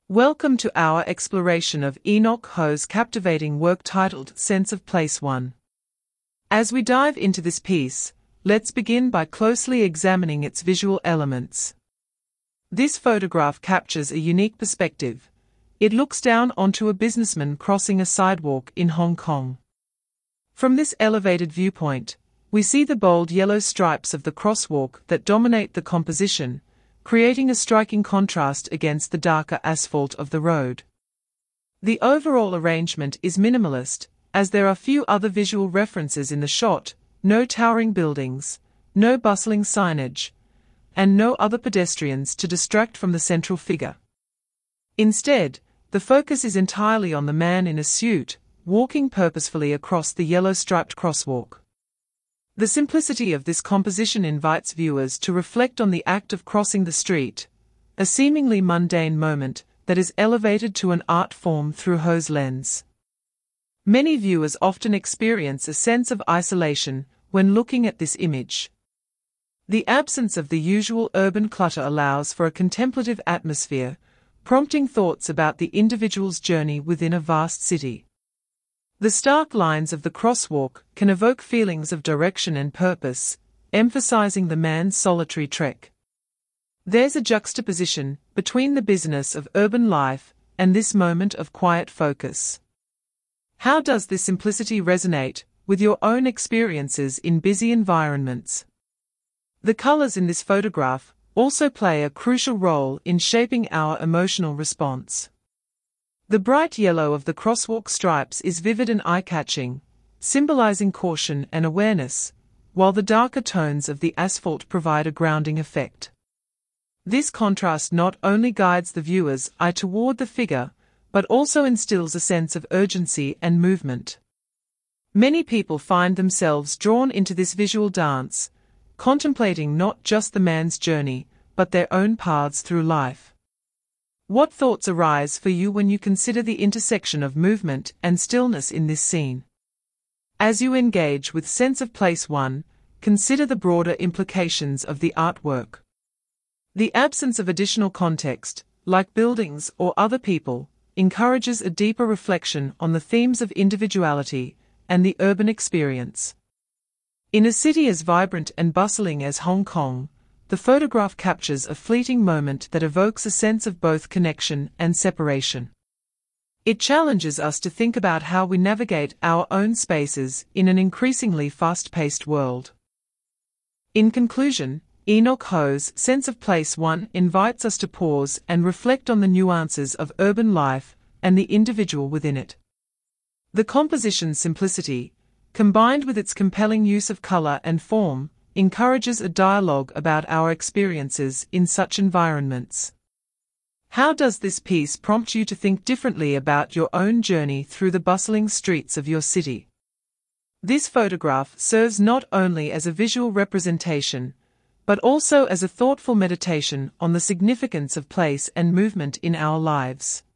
Welcome to our exploration of Enoch Ho's captivating work titled Sense of Place 1. As we dive into this piece, let's begin by closely examining its visual elements. This photograph captures a unique perspective. It looks down onto a businessman crossing a sidewalk in Hong Kong. From this elevated viewpoint, we see the bold yellow stripes of the crosswalk that dominate the composition, creating a striking contrast against the darker asphalt of the road. The overall arrangement is minimalist, as there are few other visual references in the shot, no towering buildings, no bustling signage, and no other pedestrians to distract from the central figure. Instead, the focus is entirely on the man in a suit, walking purposefully across the yellow-striped crosswalk. The simplicity of this composition invites viewers to reflect on the act of crossing the street, a seemingly mundane moment that is elevated to an art form through Ho's lens. Many viewers often experience a sense of isolation when looking at this image. The absence of the usual urban clutter allows for a contemplative atmosphere, prompting thoughts about the individual's journey within a vast city. The stark lines of the crosswalk can evoke feelings of direction and purpose, emphasizing the man's solitary trek. There's a juxtaposition between the busyness of urban life and this moment of quiet focus. How does this simplicity resonate with your own experiences in busy environments? The colors in this photograph also play a crucial role in shaping our emotional response. The bright yellow of the crosswalk stripes is vivid and eye-catching, symbolizing caution and awareness, while the darker tones of the asphalt provide a grounding effect. This contrast not only guides the viewer's eye toward the figure, but also instills a sense of urgency and movement. Many people find themselves drawn into this visual dance, contemplating not just the man's journey, but their own paths through life. What thoughts arise for you when you consider the intersection of movement and stillness in this scene? As you engage with Sense of Place 1, consider the broader implications of the artwork. The absence of additional context, like buildings or other people, encourages a deeper reflection on the themes of individuality and the urban experience. In a city as vibrant and bustling as Hong Kong, the photograph captures a fleeting moment that evokes a sense of both connection and separation. It challenges us to think about how we navigate our own spaces in an increasingly fast-paced world. In conclusion, Enoch Ho's Sense of Place 1 invites us to pause and reflect on the nuances of urban life and the individual within it. The composition's simplicity, combined with its compelling use of color and form, encourages a dialogue about our experiences in such environments. How does this piece prompt you to think differently about your own journey through the bustling streets of your city? This photograph serves not only as a visual representation, but also as a thoughtful meditation on the significance of place and movement in our lives.